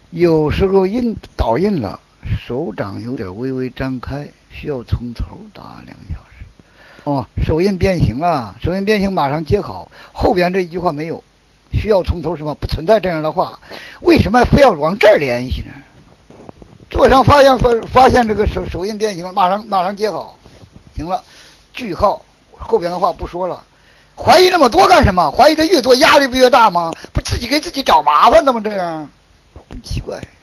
有时候倒印了，手掌有点微微张开，需要从头打2小时。哦，手印变形了，手印变形马上接好，后边这一句话没有，需要从头什么不存在这样的话，为什么非要往这儿联系呢？座上发现这个手印变形了，马上接好，行了，句号，后边的话不说了。怀疑那么多干什么？怀疑的越多，压力不越大吗？不自己给自己找麻烦的吗？这样很奇怪。